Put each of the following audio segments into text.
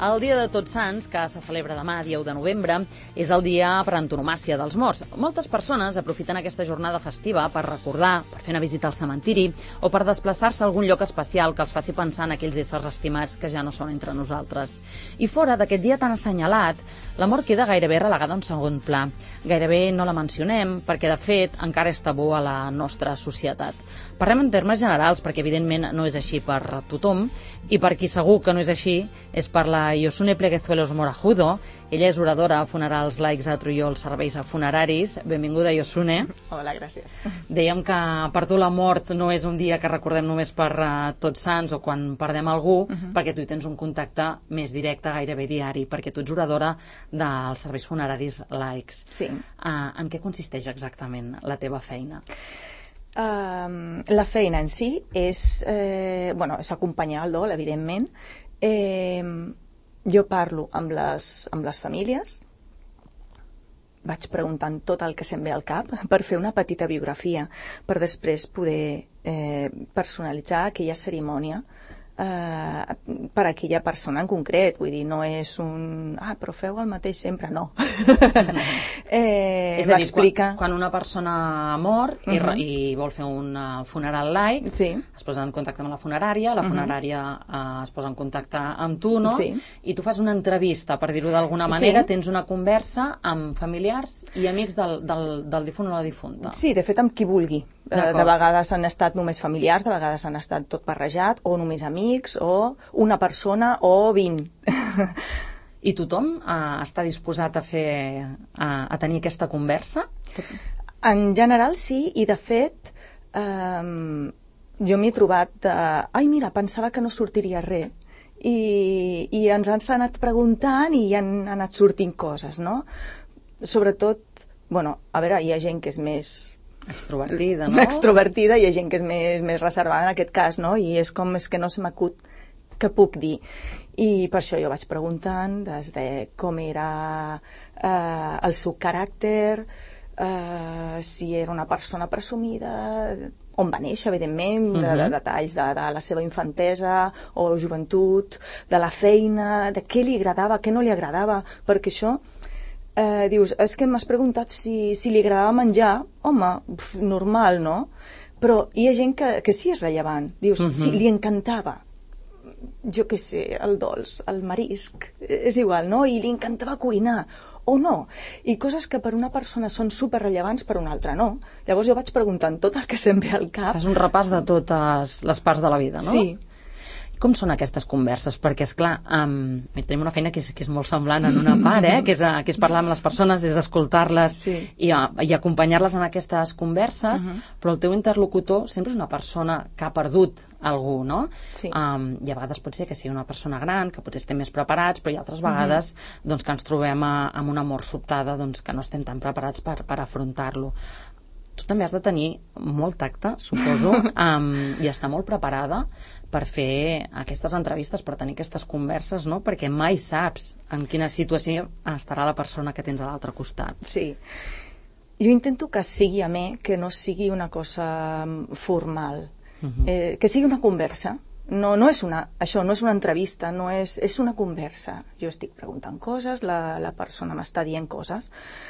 El Dia de Tots Sants, que se celebra demà, dia 1 de novembre, és el dia per antonomàsia dels morts. Moltes persones aprofiten aquesta jornada festiva per recordar, per fer una visita al cementiri o per desplaçar-se a algun lloc especial que els faci pensar en aquells éssers estimats que ja no són entre nosaltres. I fora d'aquest dia tan assenyalat, la mort queda gairebé relegada a un segon pla. Gairebé no la mencionem perquè, de fet, encara és tabú a la nostra societat. Parlem en termes generals perquè, evidentment, no és així per tothom, i per qui segur que no és així és per la Yossune Pleguezuelos Morajudo. Ella és oradora a Funerals Laics a Trullol Serveis Funeraris. Benvinguda, Yossune. Hola, gràcies. Dèiem que per tu la mort no és un dia que recordem només per Tots Sants o quan perdem algú, perquè tu hi tens un contacte més directe, gairebé diari, perquè tu ets oradora dels serveis funeraris laics. Sí. En què consisteix exactament la teva feina? La feina en si és acompanyar el dol, evidentment. Jo parlo amb les famílies, vaig preguntant tot el que se'm ve al cap per fer una petita biografia, per després poder personalitzar aquella cerimònia per a aquella persona en concret. Vull dir, no és un... però feu el mateix sempre, no. És a dir, quan una persona mor i vol fer un funeral laic, es posa en contacte amb la funerària es posa en contacte amb tu, no? I tu fas una entrevista, per dir-ho d'alguna manera, tens una conversa amb familiars i amics del difunt o la difunta. Sí, de fet, amb qui vulgui. De vegades han estat només familiars, de vegades han estat tot barrejat, o només amics, o una persona, o 20. I tothom està disposat a tenir aquesta conversa? En general sí, i de fet jo m'he trobat mira, pensava que no sortiria res, i ens han anat preguntant i han anat sortint coses, no? Sobretot, a veure, hi ha gent que és més extrovertida, no? Extrovertida, i hi ha gent que és més reservada en aquest cas, no? I és que no se m'acut què puc dir. I per això jo vaig preguntant des de com era el seu caràcter, si era una persona presumida, on va néixer, evidentment, de detalls de la seva infantesa o joventut, de la feina, de què li agradava, què no li agradava, perquè això... dius, és que m'has preguntat si li agradava menjar. Home, normal, no? Però hi ha gent que sí és rellevant. Dius, si li encantava, jo què sé, el dolç, el marisc, és igual, no? I li encantava cuinar, o no. I coses que per una persona són superrellevants, per una altra no. Llavors jo vaig preguntant tot el que se'm ve al cap. Fas un repàs de totes les parts de la vida, no? Sí. Com són aquestes converses? Perquè, esclar, tenim una feina que és molt semblant en una part, que és parlar amb les persones, és escoltar-les i acompanyar-les en aquestes converses, però el teu interlocutor sempre és una persona que ha perdut algú, no? Sí. I a vegades pot ser que sigui una persona gran, que potser estem més preparats, però hi ha altres vegades que ens trobem amb una mort sobtada, que no estem tan preparats per afrontar-lo. Tu també has de tenir molt tacte, suposo, i estar molt preparada per fer aquestes entrevistes, per tenir aquestes converses, no? Perquè mai saps en quina situació estarà la persona que tens a l'altre costat. Sí. Jo intento que sigui amè, que no sigui una cosa formal, que sigui una conversa. No és això no és una entrevista, és una conversa. Jo estic preguntant coses, la persona m'està dient coses,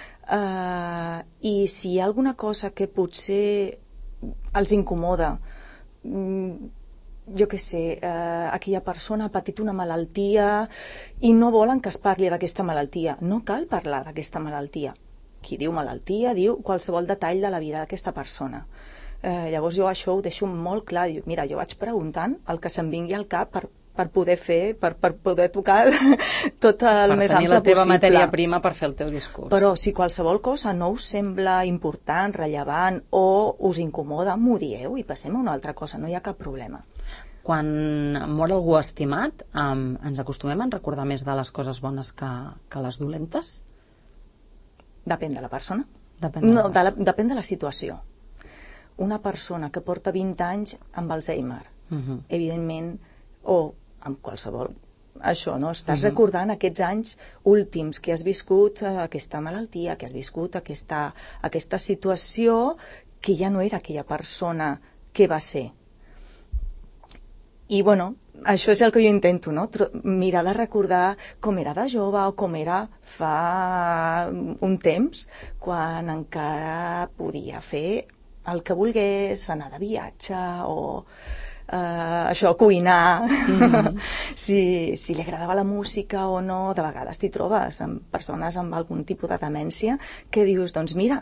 i si hi ha alguna cosa que potser els incomoda, jo què sé, aquella persona ha patit una malaltia i no volen que es parli d'aquesta malaltia, no cal parlar d'aquesta malaltia. Qui diu malaltia diu qualsevol detall de la vida d'aquesta persona. Llavors jo això ho deixo molt clar. Mira, jo vaig preguntant el que se'm vingui al cap per poder fer, per poder tocar tot el més ample possible. Per tenir la teva matèria prima per fer el teu discurs. Però si qualsevol cosa no us sembla important, rellevant o us incomoda, m'ho dieu i passem a una altra cosa, no hi ha cap problema. Quan mor algú estimat, ens acostumem a recordar més de les coses bones que les dolentes? Depèn de la persona. Depèn de la situació. Una persona que porta 20 anys amb Alzheimer, evidentment, o amb qualsevol, això, no? Estàs recordant aquests anys últims que has viscut aquesta malaltia, que has viscut aquesta situació que ja no era aquella persona que va ser. I, bueno, això és el que jo intento, no? Mirar de recordar com era de jove o com era fa un temps, quan encara podia fer el que volgués, anar de viatge o això, cuinar, si li agradava la música o no. De vegades t'hi trobes amb persones amb algun tipus de demència que dius, doncs mira,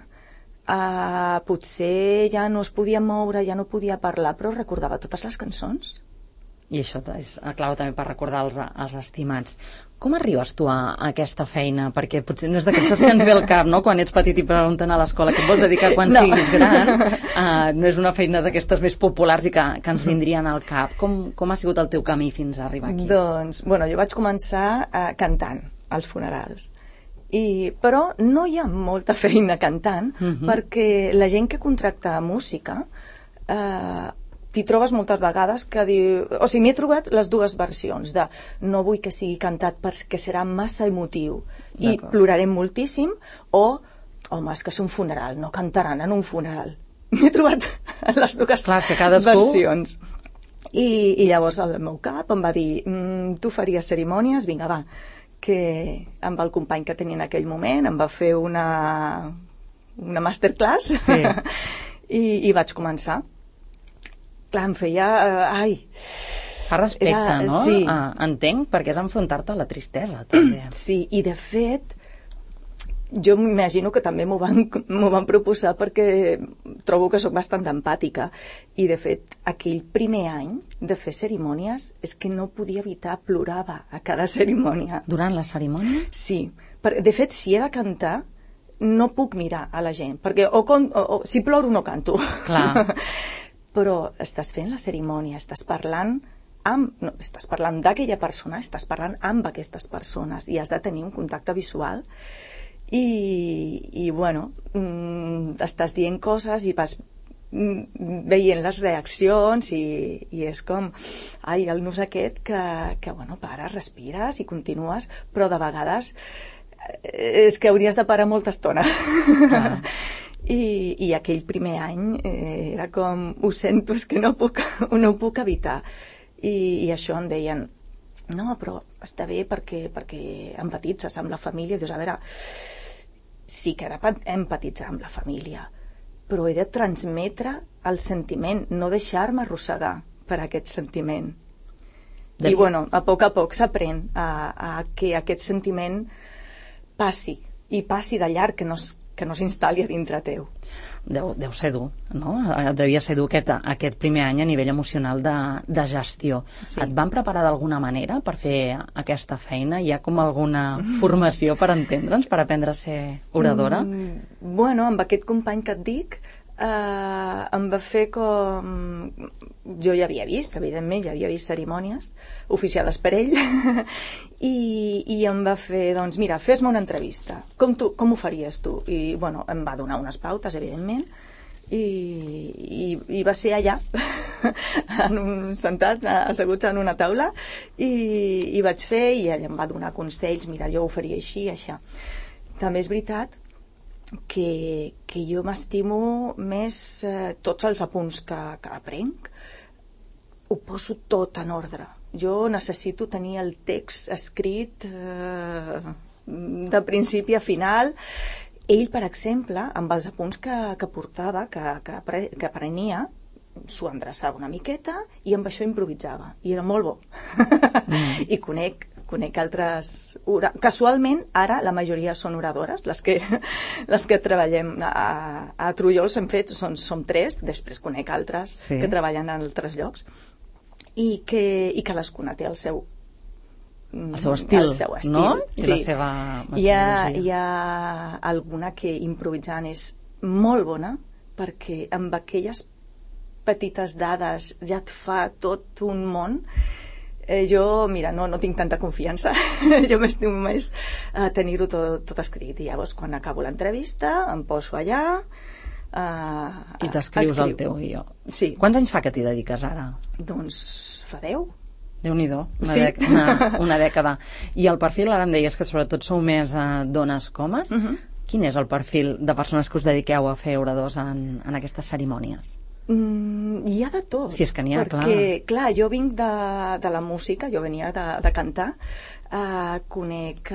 potser ja no es podia moure, ja no podia parlar, però recordava totes les cançons. I això és clau també per recordar els estimats. Com arribes tu a aquesta feina? Perquè potser no és d'aquestes que ens ve al cap, no? Quan ets petit i pregunten a l'escola què et vols dedicar quan siguis gran. No és una feina d'aquestes més populars i que ens vindrien al cap. Com ha sigut el teu camí fins a arribar aquí? Doncs, bueno, jo vaig començar cantant als funerals. Però no hi ha molta feina cantant, perquè la gent que contracta música t'hi trobes moltes vegades que diu... O sigui, m'he trobat les dues versions de no vull que sigui cantat perquè serà massa emotiu i plorarem moltíssim, o home, és que és un funeral, no cantaran en un funeral. M'he trobat les dues versions. I llavors el meu cap em va dir tu faries cerimònies? Vinga, va, que amb el company que tenia en aquell moment em va fer una masterclass i vaig començar. Clar, em feia... Fa respecte, no? Sí. Entenc, perquè és enfrontar-te a la tristesa, també. Sí, i de fet, jo m'imagino que també m'ho van proposar perquè trobo que sóc bastant empàtica. I, de fet, aquell primer any de fer cerimònies és que no podia evitar, plorava a cada cerimònia. Durant la cerimònia? Sí. De fet, si he de cantar, no puc mirar a la gent, perquè si ploro no canto. Clar. Però estàs fent la cerimònia, estàs parlant d'aquella persona, estàs parlant amb aquestes persones i has de tenir un contacte visual i bueno, estàs dient coses i vas veient les reaccions i és com el nus aquest que bueno, pares, respires i continues, però de vegades és que hauries de parar molta estona. Clar. I aquell primer any era com, ho sento, és que no ho puc evitar. I això em deien, no, però està bé perquè empatitzes amb la família. Dius, a veure, sí que he d'empatitzar amb la família, però he de transmetre el sentiment, no deixar-me arrossegar per aquest sentiment. I bueno, a poc s'aprèn a que aquest sentiment passi de llarg, que no s'instal·li a dintre teu. Deu ser dur, no? Devia ser dur aquest primer any a nivell emocional de gestió. Sí. Et van preparar d'alguna manera per fer aquesta feina? Hi ha com alguna formació per entendre'ns, per aprendre a ser oradora? Bueno, amb aquest company que et dic, em va fer com... Jo ja havia vist, evidentment, ja havia vist cerimònies oficiades per ell i em va fer, doncs mira, fes-me una entrevista, com ho faries tu? I bueno, em va donar unes pautes, evidentment, i va ser allà sentat, asseguts en una taula i vaig fer, i ell em va donar consells, mira, jo ho faria així, això. També és veritat que jo m'estimo més tots els apunts que aprenc, ho poso tot en ordre. Jo necessito tenir el text escrit de principi a final. Ell, per exemple, amb els apunts que portava, que aprenia, s'ho endreçava una miqueta i amb això improvisava. I era molt bo. I conec altres... Casualment, ara la majoria són oradores, les que treballem a Trullols, hem fet, som 3, després conec altres que treballen en altres llocs, i que cadascuna té el seu estil, no? I sí. La seva metodologia. Hi ha alguna que improvisant és molt bona, perquè amb aquelles petites dades ja et fa tot un món. Jo, mira, no tinc tanta confiança. Jo m'estimo més a tenir-ho tot escrit. I llavors, quan acabo l'entrevista, em poso allà... I t'escrius el teu guió. Sí. Quants anys fa que t'hi dediques ara? Doncs fa 10. Déu-n'hi-do, una dècada. I el perfil, ara em deies que sobretot sou més dones comes. Quin és el perfil de persones que us dediqueu a fer oradors en aquestes cerimònies? Hi ha de tot. Si és que n'hi ha, perquè, clar, jo vinc de la música, jo venia de cantar, conec...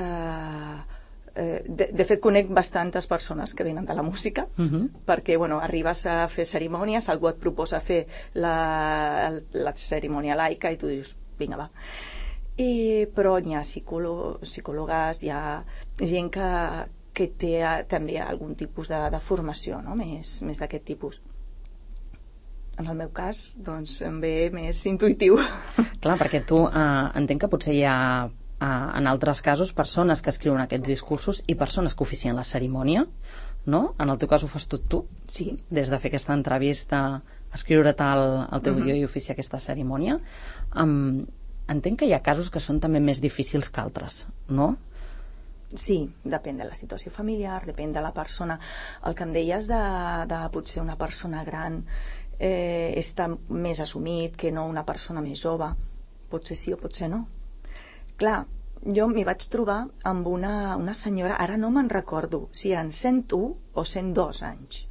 de fet, conec bastantes persones que venen de la música, perquè, bueno, arribes a fer cerimònies, algú et proposa fer la cerimònia laica i tu dius, vinga, va. Però hi ha psicòlogues, hi ha gent que té també algun tipus de formació, no? més d'aquest tipus. En el meu cas, doncs, em ve més intuïtiu. Clar, perquè tu entenc que potser hi ha en altres casos persones que escriuen aquests discursos i persones que oficien la cerimònia, no? En el teu cas ho fas tot tu? Sí. Des de fer aquesta entrevista, escriure-te el teu guió i oficiar aquesta cerimònia. Entenc que hi ha casos que són també més difícils que altres, no? Sí, depèn de la situació familiar, depèn de la persona. El que em deies de potser una persona gran està més assumit que no una persona més jove. Potser sí o potser no. Clar, jo m'hi vaig trobar amb una senyora, ara no me'n recordo si eren 101 o 102 anys.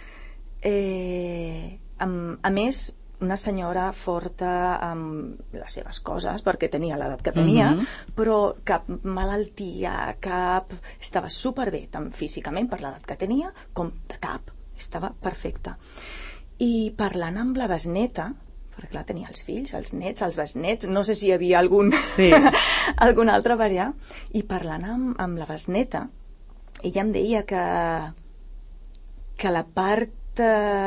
A més, una senyora forta amb les seves coses, perquè tenia l'edat que tenia, però cap malaltia, estava superbé, tant físicament per l'edat que tenia, com de cap. Estava perfecta. I parlant amb la besneta, perquè clar, tenia els fills, els nets, els besnets, no sé si hi havia algun altre variant, i parlant amb la besneta, ella em deia que la part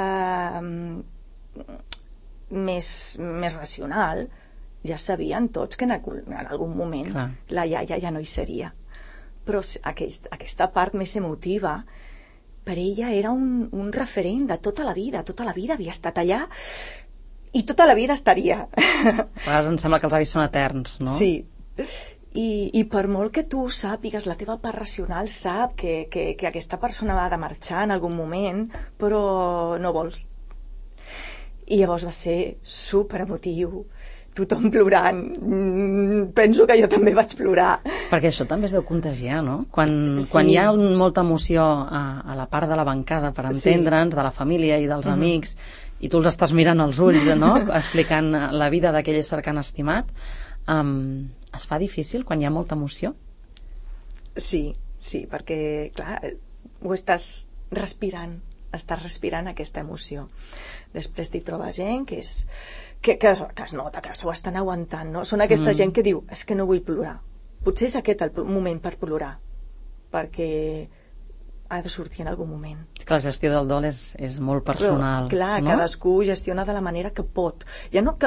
més racional ja sabien tots que en algun moment la iaia ja no hi seria, però aquesta part més emotiva per ella era un referent de tota la vida havia estat allà i tota la vida estaria. A vegades em sembla que els avis són eterns, no? Sí. I per molt que tu sàpigues, la teva part racional sap que aquesta persona va de marxar en algun moment, però no vols. I llavors va ser super emotiu, tothom plorant. Penso que jo també vaig plorar. Perquè això també es deu contagiar, no? Quan hi ha molta emoció a la part de la bancada, per entendre'ns, de la família i dels amics, i tu els estàs mirant als ulls, no? Explicant la vida d'aquell ésser que han estimat, es fa difícil quan hi ha molta emoció? Sí, perquè, clar, ho estàs respirant aquesta emoció. Després t'hi trobes gent que es nota que s'ho estan aguantant, no? Són aquesta gent que diu, és que no vull plorar. Potser és aquest el moment per plorar, perquè ha de sortir en algun moment. És que la gestió del dol és molt personal. Però, clar, no? Cadascú gestiona de la manera que pot. Ja no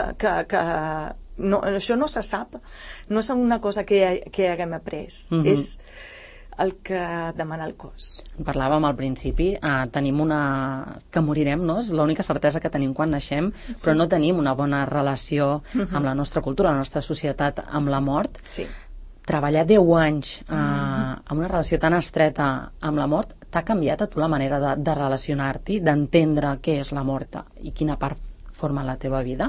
no, això no se sap, no és una cosa que haguem après, és el que demana el cos. Parlàvem al principi, tenim que morirem, no? És l'única certesa que tenim quan naixem, però no tenim una bona relació amb la nostra cultura, la nostra societat, amb la mort. Sí. Treballar 10 anys amb una relació tan estreta amb la mort t'ha canviat a tu la manera de relacionar-t'hi, d'entendre què és la mort i quina part forma la teva vida?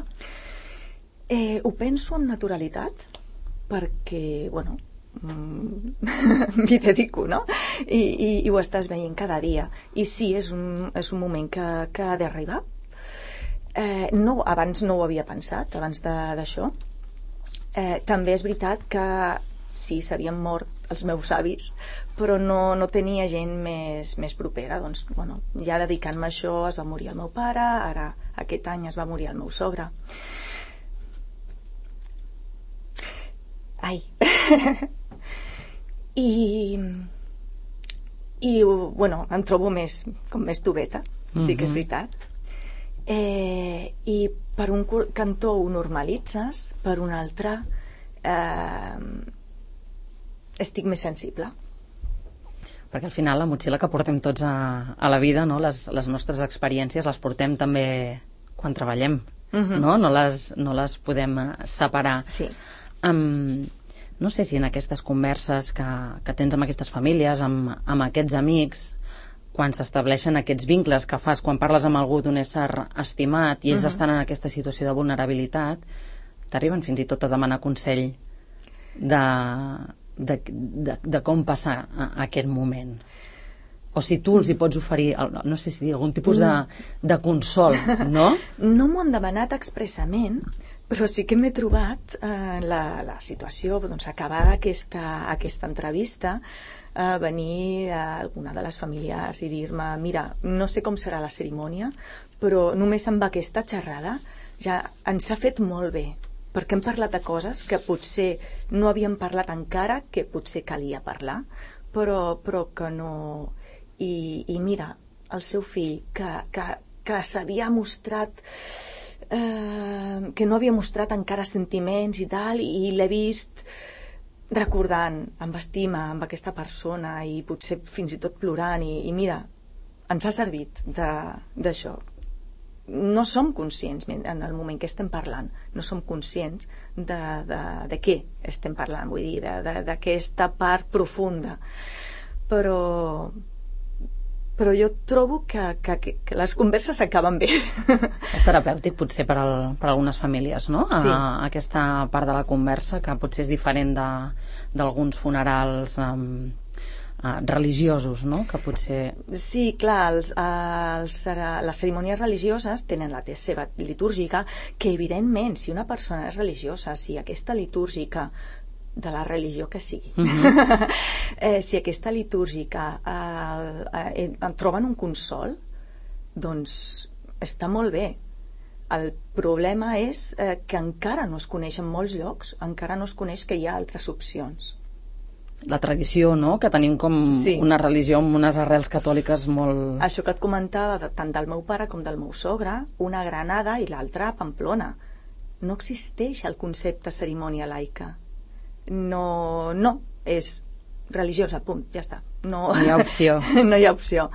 Ho penso amb naturalitat perquè, bueno, m'hi dedico, no? I ho estàs veient cada dia. I sí, és un moment que ha d'arribar. Abans no ho havia pensat, abans d'això. També és veritat que sí, s'havien mort els meus avis, però no tenia gent més propera. Doncs, bueno, ja dedicant-me a això es va morir el meu pare, ara aquest any es va morir el meu sogre. Ai. I bueno, em trobo com més tubeta, sí que és veritat. I per un cantó ho normalitzes, per un altre estic més sensible. Perquè al final la motxilla que portem tots a la vida, no? Les nostres experiències les portem també quan treballem, no? No les podem separar. Sí. No sé si en aquestes converses que tens amb aquestes famílies, amb aquests amics, quan s'estableixen aquests vincles que fas quan parles amb algú d'un ésser estimat i ells estan en aquesta situació de vulnerabilitat, t'arriben fins i tot a demanar consell de com passar aquest moment. o si tu els hi pots oferir, no sé si dir, algun tipus de consol, no? No m'ho han demanat expressament, però sí que m'he trobat la situació, doncs, acabada aquesta entrevista, venir a alguna de les famílies i dir-me, mira, no sé com serà la cerimònia, però només amb aquesta xerrada ja ens ha fet molt bé, perquè hem parlat de coses que potser no havíem parlat encara, que potser calia parlar, però que no... I mira, el seu fill, que s'havia mostrat... que no havia mostrat encara sentiments i tal, i l'he vist recordant amb estima amb aquesta persona i potser fins i tot plorant i mira, ens ha servit d'això. No som conscients en el moment que estem parlant, no som conscients de què estem parlant, vull dir, d'aquesta part profunda, però jo trobo que les converses s'acaben bé. És terapèutic potser per algunes famílies, no? Sí. Aquesta part de la conversa que potser és diferent d'alguns funerals religiosos, no? Que potser... Sí, clar, les cerimònies religioses tenen la seva litúrgica, que evidentment, si una persona és religiosa, si aquesta litúrgica de la religió que sigui. Si aquesta litúrgica troben un consol, doncs està molt bé. El problema és que encara no es coneix en molts llocs, encara no es coneix que hi ha altres opcions. La tradició, no?, que tenim com una religió amb unes arrels catòliques molt... Això que et comentava, tant del meu pare com del meu sogre, una a Granada i l'altra a Pamplona. No existeix el concepte cerimònia laica. No, és religiosa, punt, ja està. No hi ha opció. No hi ha opció.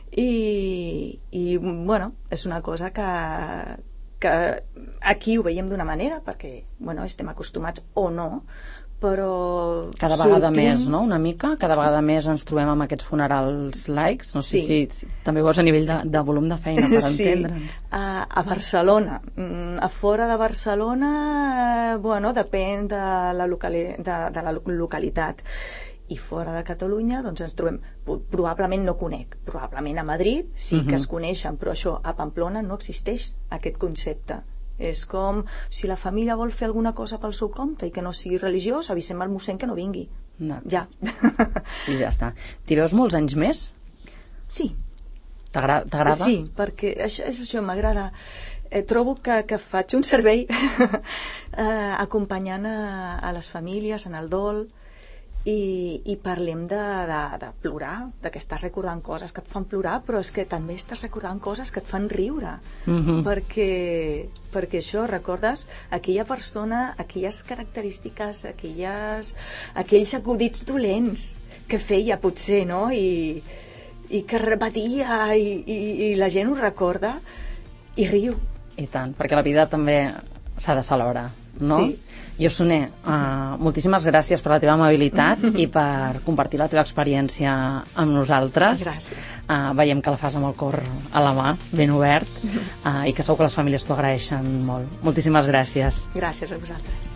I bueno, és una cosa que aquí ho veiem d'una manera, perquè, bueno, estem acostumats o no, però... Cada vegada més, no?, una mica? Cada vegada més ens trobem amb aquests funerals laics? No sé si també veus a nivell de volum de feina, per entendre'ns. A Barcelona. A fora de Barcelona, bueno, depèn de la localitat. I fora de Catalunya, doncs ens trobem... Probablement no conec. Probablement a Madrid sí que es coneixen, però això, a Pamplona no existeix aquest concepte. És com si la família vol fer alguna cosa pel seu compte i que no sigui religiós, avisem al mossèn que no vingui. No. Ja. I ja està. T'hi veus molts anys més? Sí. T'agrada? Sí, perquè és això, m'agrada. Trobo que faig un servei acompanyant a les famílies en el dol i parlem de plorar, de que estàs recordant coses que et fan plorar, però és que també estàs recordant coses que et fan riure, perquè això, recordes aquella persona, aquelles característiques, aquells acudits dolents que feia potser, no? I que repetia i la gent ho recorda i riu. I tant, perquè la vida també s'ha de celebrar, no? Sí. Yossone, moltíssimes gràcies per la teva amabilitat i per compartir la teva experiència amb nosaltres. Gràcies. Veiem que la fas amb el cor a la mà, ben obert, i que segur que les famílies t'ho agraeixen molt. Moltíssimes gràcies. Gràcies a vosaltres.